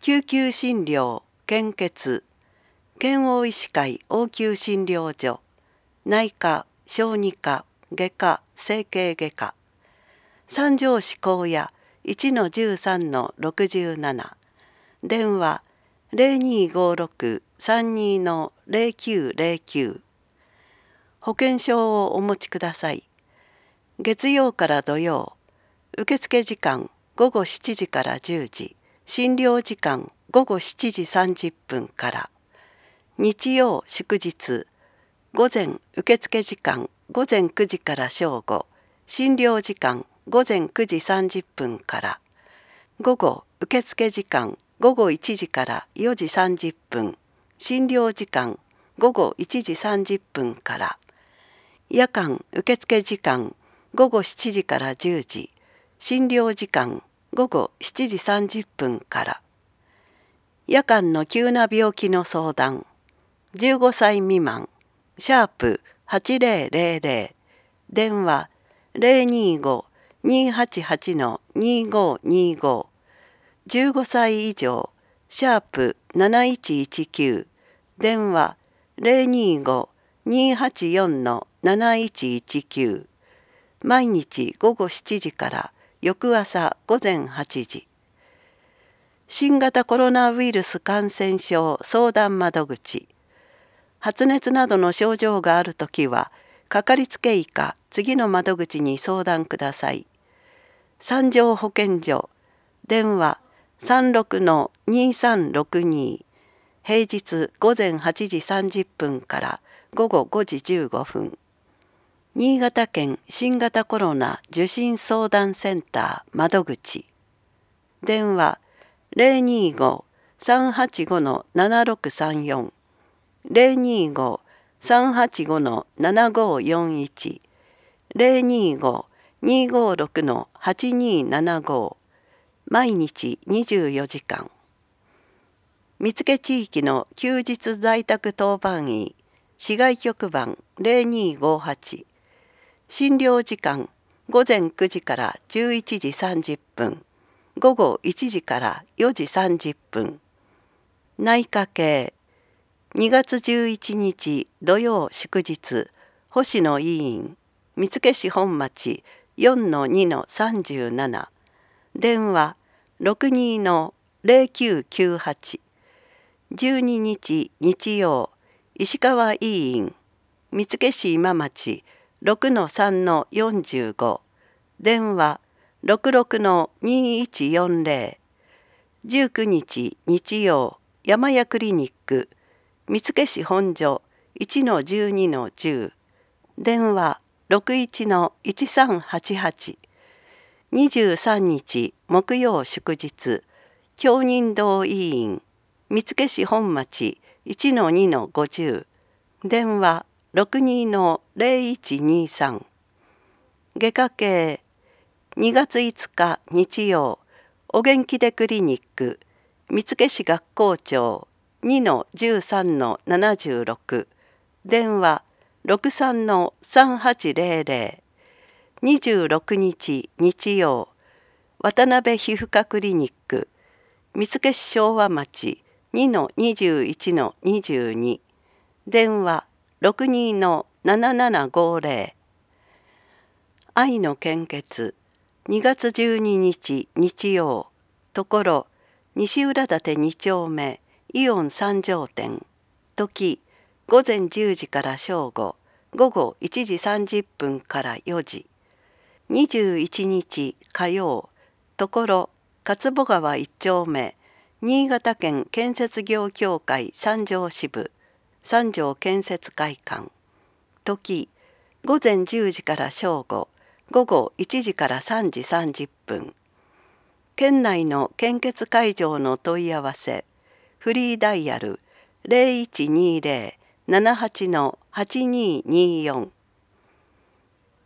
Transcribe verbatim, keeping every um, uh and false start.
救急診療献血県央医師会応急診療所内科小児科外科整形外科三条市高野 いちのじゅうさんのろくじゅうなな 電話 ゼロにーごーろく さんにーのゼロきゅうゼロきゅう 保険証をお持ちください。月曜から土曜受付時間ごごしちじからじゅうじ、診療時間ごごしちじさんじゅっぷんから。日曜祝日午前受付時間ごぜんくじから正午、診療時間ごぜんくじさんじゅっぷんから。午後受付時間ごごいちじからよじさんじゅっぷん、診療時間ごごいちじさんじゅっぷんから。夜間受付時間ごごしちじからじゅうじ、診療時間ごごしちじさんじゅっぷんから。夜間の急な病気の相談じゅうごさい未満シャープはちぜろぜろぜろ電話ゼロにーごーにーはちはちのにーごーにーごーじゅうごさい以上シャープなないちいちきゅう電話ゼロにーごーにーはちよんのなないちいちきゅう毎日ごごしちじから翌朝ごぜんはちじ。新型コロナウイルス感染症相談窓口発熱などの症状があるときはかかりつけ医か次の窓口に相談ください。三条保健所電話さんろくのにーさんろくに平日午前はちじさんじゅっぷんから午後ごじじゅうごふん。新潟県新型コロナ受診相談センター窓口電話ゼロにーごーさんはちごのななろくさんよん ゼロにーごーさんはちごのななごよんいち ゼロにーごーにーごーろくのはちにーななご毎日にじゅうよじかん。見附地域の休日在宅当番医市外局番ゼロにーごーはち診療時間ごぜんくじからじゅういちじさんじゅっぷん、午後いちじからよじさんじゅっぷん。内科系にがつじゅういちにち土曜祝日星野医院見附市本町 よんのにのさんじゅうなな 電話ろくにーのゼロきゅうきゅうはちじゅうににち日曜石川医院見附市今町ろくのさんのよんじゅうご電話ろくろくのにいちよんぜろじゅうくにち日曜山谷クリニック見附市本所 いちのじゅうにのじゅう電話ろくいちのいちさんはちはちにじゅうさんにち木曜祝日京人道医院見附市本町 いちのにのごじゅう電話ろくにーのゼロいちにさん外科系にがついつか日曜お元気でクリニック見附市学校長 にのじゅうさんのななじゅうろく電話ろくさんのさんはちぜろぜろにじゅうろくにち日曜渡辺皮膚科クリニック見附市昭和町 にのにじゅういちのにじゅうに電話ろくにーのななななごぜろ愛の献血にがつじゅうににち日曜ところ西浦館に丁目イオン三条店時午前じゅうじから正午午後いちじさんじゅっぷんからよじにじゅういちにち火曜ところ勝保川一丁目新潟県建設業協会三条支部三条建設会館時午前じゅうじから正午午後いちじからさんじさんじゅっぷん県内の献血会場の問い合わせフリーダイヤルゼロいちにーぜろ ななはちのはちにーにーよん